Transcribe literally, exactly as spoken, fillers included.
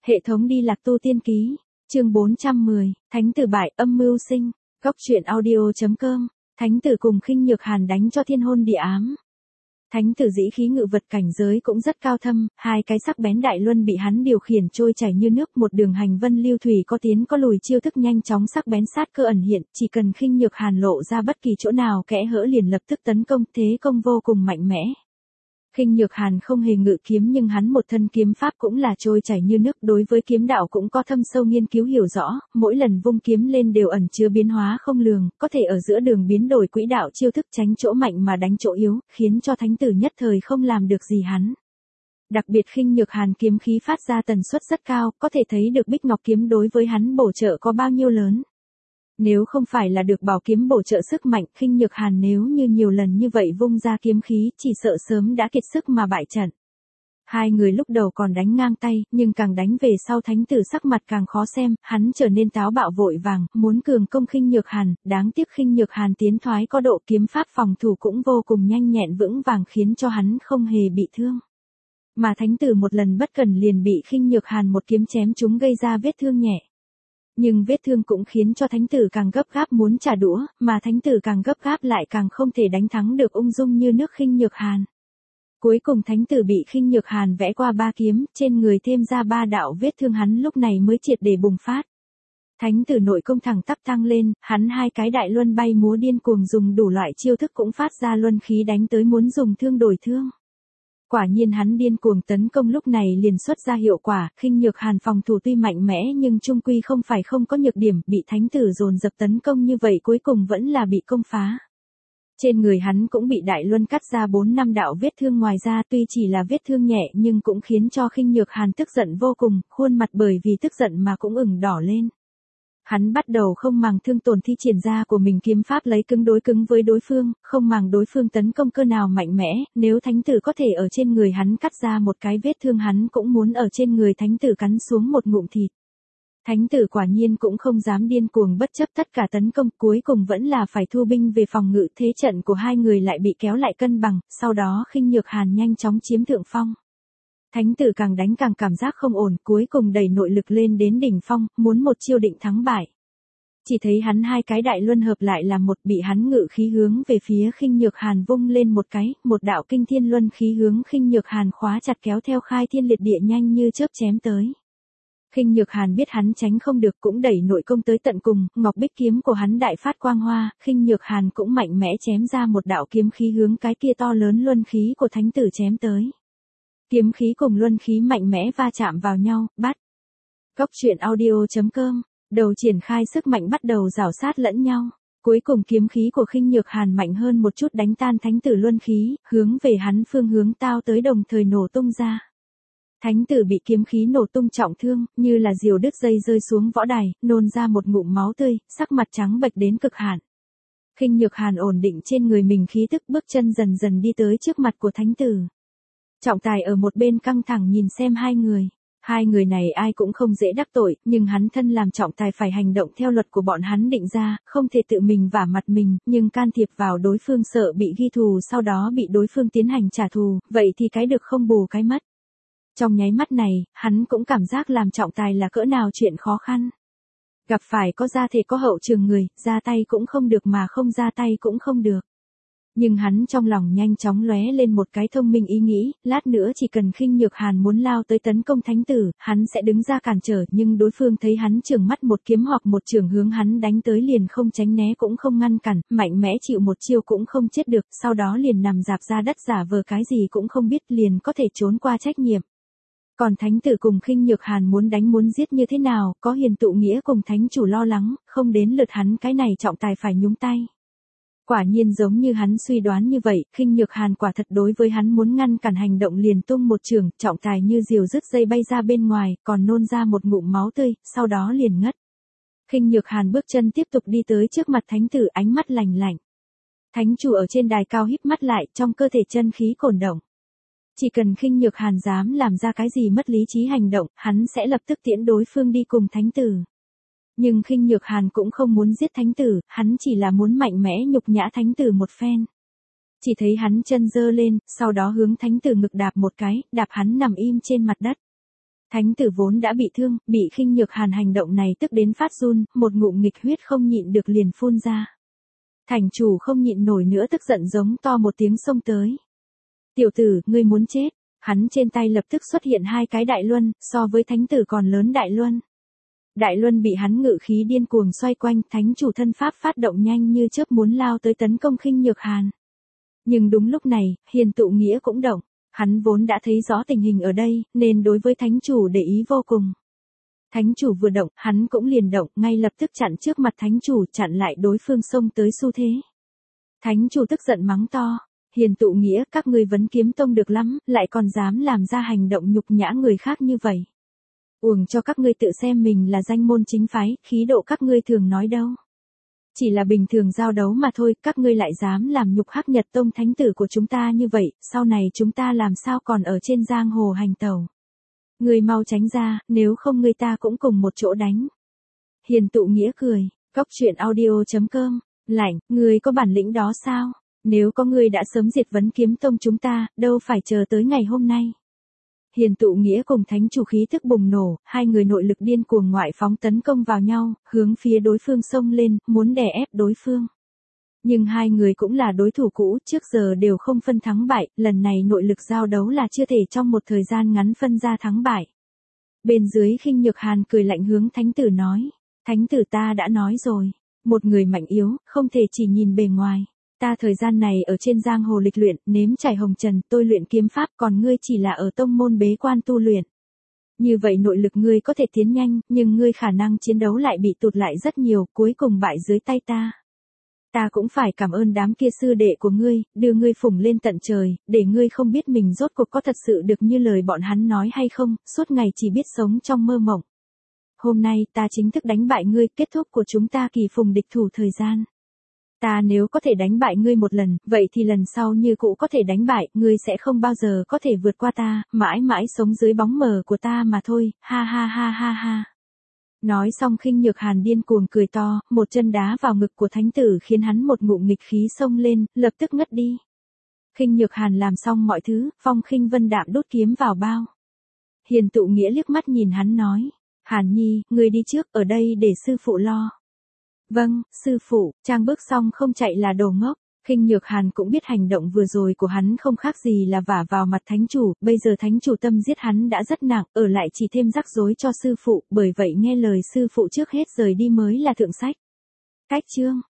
Hệ thống đi lạc tu tiên ký, chương bốn trăm mười, Thánh tử bại âm mưu sinh, góc truyện audio.com, Thánh tử cùng Khinh Nhược Hàn đánh cho thiên hôn địa ám. Thánh tử dĩ khí ngự vật cảnh giới cũng rất cao thâm, hai cái sắc bén đại luân bị hắn điều khiển trôi chảy như nước, một đường hành vân lưu thủy có tiến có lùi, chiêu thức nhanh chóng sắc bén, sát cơ ẩn hiện, chỉ cần Khinh Nhược Hàn lộ ra bất kỳ chỗ nào kẽ hở liền lập tức tấn công, thế công vô cùng mạnh mẽ. Khinh Nhược Hàn không hề ngự kiếm nhưng hắn một thân kiếm pháp cũng là trôi chảy như nước, đối với kiếm đạo cũng có thâm sâu nghiên cứu hiểu rõ, mỗi lần vung kiếm lên đều ẩn chứa biến hóa không lường, có thể ở giữa đường biến đổi quỹ đạo chiêu thức, tránh chỗ mạnh mà đánh chỗ yếu, khiến cho thánh tử nhất thời không làm được gì hắn. Đặc biệt Khinh Nhược Hàn kiếm khí phát ra tần suất rất cao, có thể thấy được Bích Ngọc kiếm đối với hắn bổ trợ có bao nhiêu lớn. Nếu không phải là được bảo kiếm bổ trợ sức mạnh, Khinh Nhược Hàn nếu như nhiều lần như vậy vung ra kiếm khí, chỉ sợ sớm đã kiệt sức mà bại trận. Hai người lúc đầu còn đánh ngang tay, nhưng càng đánh về sau thánh tử sắc mặt càng khó xem, hắn trở nên táo bạo vội vàng, muốn cường công Khinh Nhược Hàn, đáng tiếc Khinh Nhược Hàn tiến thoái có độ, kiếm pháp phòng thủ cũng vô cùng nhanh nhẹn vững vàng khiến cho hắn không hề bị thương. Mà thánh tử một lần bất cẩn liền bị Khinh Nhược Hàn một kiếm chém trúng gây ra vết thương nhẹ. Nhưng vết thương cũng khiến cho thánh tử càng gấp gáp muốn trả đũa, mà thánh tử càng gấp gáp lại càng không thể đánh thắng được ung dung như nước Khinh Nhược Hàn. Cuối cùng thánh tử bị Khinh Nhược Hàn vẽ qua ba kiếm, trên người thêm ra ba đạo vết thương, hắn lúc này mới triệt để bùng phát. Thánh tử nội công thẳng tắp tăng lên, hắn hai cái đại luân bay múa điên cuồng dùng đủ loại chiêu thức cũng phát ra luân khí đánh tới muốn dùng thương đổi thương. Quả nhiên hắn điên cuồng tấn công lúc này liền xuất ra hiệu quả, Khinh Nhược Hàn phòng thủ tuy mạnh mẽ nhưng trung quy không phải không có nhược điểm, bị thánh tử dồn dập tấn công như vậy cuối cùng vẫn là bị công phá. Trên người hắn cũng bị đại luân cắt ra bốn năm đạo vết thương, ngoài ra tuy chỉ là vết thương nhẹ nhưng cũng khiến cho Khinh Nhược Hàn tức giận vô cùng, khuôn mặt bởi vì tức giận mà cũng ửng đỏ lên. Hắn bắt đầu không màng thương tổn thi triển ra của mình kiếm pháp lấy cứng đối cứng với đối phương, không màng đối phương tấn công cơ nào mạnh mẽ, nếu thánh tử có thể ở trên người hắn cắt ra một cái vết thương hắn cũng muốn ở trên người thánh tử cắn xuống một ngụm thịt. Thánh tử quả nhiên cũng không dám điên cuồng bất chấp tất cả tấn công, cuối cùng vẫn là phải thu binh về phòng ngự, thế trận của hai người lại bị kéo lại cân bằng, sau đó Khinh Nhược Hàn nhanh chóng chiếm thượng phong. Thánh tử càng đánh càng cảm giác không ổn, cuối cùng đẩy nội lực lên đến đỉnh phong, muốn một chiêu định thắng bại. Chỉ thấy hắn hai cái đại luân hợp lại là một, bị hắn ngự khí hướng về phía Khinh Nhược Hàn vung lên một cái, một đạo kinh thiên luân khí hướng Khinh Nhược Hàn khóa chặt, kéo theo khai thiên liệt địa nhanh như chớp chém tới. Khinh Nhược Hàn biết hắn tránh không được cũng đẩy nội công tới tận cùng, ngọc bích kiếm của hắn đại phát quang hoa, Khinh Nhược Hàn cũng mạnh mẽ chém ra một đạo kiếm khí hướng cái kia to lớn luân khí của thánh tử chém tới. Kiếm khí cùng luân khí mạnh mẽ va chạm vào nhau, bắt. Góc truyện audio.com, đầu triển khai sức mạnh bắt đầu rảo sát lẫn nhau. Cuối cùng kiếm khí của Khinh Nhược Hàn mạnh hơn một chút đánh tan thánh tử luân khí, hướng về hắn phương hướng tao tới đồng thời nổ tung ra. Thánh tử bị kiếm khí nổ tung trọng thương, như là diều đứt dây rơi xuống võ đài, nôn ra một ngụm máu tươi, sắc mặt trắng bệch đến cực hạn. Khinh Nhược Hàn ổn định trên người mình khí tức, bước chân dần dần đi tới trước mặt của thánh tử. Trọng tài ở một bên căng thẳng nhìn xem hai người. Hai người này ai cũng không dễ đắc tội, nhưng hắn thân làm trọng tài phải hành động theo luật của bọn hắn định ra, không thể tự mình vả mặt mình, nhưng can thiệp vào đối phương sợ bị ghi thù sau đó bị đối phương tiến hành trả thù, vậy thì cái được không bù cái mất. Trong nháy mắt này, hắn cũng cảm giác làm trọng tài là cỡ nào chuyện khó khăn. Gặp phải có ra thể có hậu trường người, ra tay cũng không được mà không ra tay cũng không được. Nhưng hắn trong lòng nhanh chóng lóe lên một cái thông minh ý nghĩ, lát nữa chỉ cần Khinh Nhược Hàn muốn lao tới tấn công thánh tử, hắn sẽ đứng ra cản trở, nhưng đối phương thấy hắn chưởng mắt một kiếm hoặc một chưởng hướng hắn đánh tới liền không tránh né cũng không ngăn cản, mạnh mẽ chịu một chiêu cũng không chết được, sau đó liền nằm rạp ra đất giả vờ cái gì cũng không biết, liền có thể trốn qua trách nhiệm. Còn thánh tử cùng Khinh Nhược Hàn muốn đánh muốn giết như thế nào, có Hiền Tụ Nghĩa cùng thánh chủ lo lắng, không đến lượt hắn cái này trọng tài phải nhúng tay. Quả nhiên giống như hắn suy đoán như vậy, Khinh Nhược Hàn quả thật đối với hắn muốn ngăn cản hành động liền tung một chưởng, trọng tài như diều dứt dây bay ra bên ngoài, còn nôn ra một ngụm máu tươi, sau đó liền ngất. Khinh Nhược Hàn bước chân tiếp tục đi tới trước mặt thánh tử, ánh mắt lạnh lạnh. Thánh chủ ở trên đài cao híp mắt lại, trong cơ thể chân khí cổn động. Chỉ cần Khinh Nhược Hàn dám làm ra cái gì mất lý trí hành động, hắn sẽ lập tức tiễn đối phương đi cùng thánh tử. Nhưng Khinh Nhược Hàn cũng không muốn giết thánh tử, hắn chỉ là muốn mạnh mẽ nhục nhã thánh tử một phen. Chỉ thấy hắn chân giơ lên, sau đó hướng thánh tử ngực đạp một cái, đạp hắn nằm im trên mặt đất. Thánh tử vốn đã bị thương, bị Khinh Nhược Hàn hành động này tức đến phát run, một ngụm nghịch huyết không nhịn được liền phun ra. Thành chủ không nhịn nổi nữa tức giận giống to một tiếng xông tới. Tiểu tử, ngươi muốn chết. Hắn trên tay lập tức xuất hiện hai cái đại luân, so với thánh tử còn lớn đại luân. Đại luân bị hắn ngự khí điên cuồng xoay quanh, thánh chủ thân pháp phát động nhanh như chớp muốn lao tới tấn công Khinh Nhược Hàn. Nhưng đúng lúc này, Hiền Tụ Nghĩa cũng động. Hắn vốn đã thấy rõ tình hình ở đây, nên đối với thánh chủ để ý vô cùng. Thánh chủ vừa động, hắn cũng liền động, ngay lập tức chặn trước mặt thánh chủ, chặn lại đối phương xông tới xu thế. Thánh chủ tức giận mắng to. Hiền Tụ Nghĩa, các ngươi vấn kiếm tông được lắm, lại còn dám làm ra hành động nhục nhã người khác như vậy. Uổng cho các ngươi tự xem mình là danh môn chính phái, khí độ các ngươi thường nói đâu. Chỉ là bình thường giao đấu mà thôi, các ngươi lại dám làm nhục Hắc Nhật Tông thánh tử của chúng ta như vậy, sau này chúng ta làm sao còn ở trên giang hồ hành tẩu. Ngươi mau tránh ra, nếu không ngươi ta cũng cùng một chỗ đánh. Hiền Tụ Nghĩa cười, Cóc Truyện Audio chấm com, lạnh, ngươi có bản lĩnh đó sao? Nếu có ngươi đã sớm diệt vấn kiếm tông chúng ta, đâu phải chờ tới ngày hôm nay. Hiền Tụ Nghĩa cùng thánh chủ khí thức bùng nổ, hai người nội lực điên cuồng ngoại phóng tấn công vào nhau, hướng phía đối phương xông lên, muốn đè ép đối phương. Nhưng hai người cũng là đối thủ cũ, trước giờ đều không phân thắng bại, lần này nội lực giao đấu là chưa thể trong một thời gian ngắn phân ra thắng bại. Bên dưới Khinh Nhược Hàn cười lạnh hướng thánh tử nói, thánh tử ta đã nói rồi, một người mạnh yếu, không thể chỉ nhìn bề ngoài. Ta thời gian này ở trên giang hồ lịch luyện, nếm trải hồng trần, tôi luyện kiếm pháp, còn ngươi chỉ là ở tông môn bế quan tu luyện. Như vậy nội lực ngươi có thể tiến nhanh, nhưng ngươi khả năng chiến đấu lại bị tụt lại rất nhiều, cuối cùng bại dưới tay ta. Ta cũng phải cảm ơn đám kia sư đệ của ngươi, đưa ngươi phủng lên tận trời, để ngươi không biết mình rốt cuộc có thật sự được như lời bọn hắn nói hay không, suốt ngày chỉ biết sống trong mơ mộng. Hôm nay ta chính thức đánh bại ngươi, kết thúc của chúng ta kỳ phùng địch thủ thời gian. Ta nếu có thể đánh bại ngươi một lần, vậy thì lần sau như cũ có thể đánh bại, ngươi sẽ không bao giờ có thể vượt qua ta, mãi mãi sống dưới bóng mờ của ta mà thôi, ha ha ha ha ha. Nói xong Khinh Nhược Hàn điên cuồng cười to, một chân đá vào ngực của thánh tử khiến hắn một ngụm nghịch khí xông lên, lập tức ngất đi. Khinh Nhược Hàn làm xong mọi thứ, Phong Khinh Vân đạm đốt kiếm vào bao. Hiền Tụ Nghĩa liếc mắt nhìn hắn nói, Hàn Nhi, ngươi đi trước, ở đây để sư phụ lo. Vâng, sư phụ, trang bước xong không chạy là đồ ngốc. Khinh Nhược Hàn cũng biết hành động vừa rồi của hắn không khác gì là vả vào mặt thánh chủ, bây giờ thánh chủ tâm giết hắn đã rất nặng, ở lại chỉ thêm rắc rối cho sư phụ, bởi vậy nghe lời sư phụ trước hết rời đi mới là thượng sách. Cách chương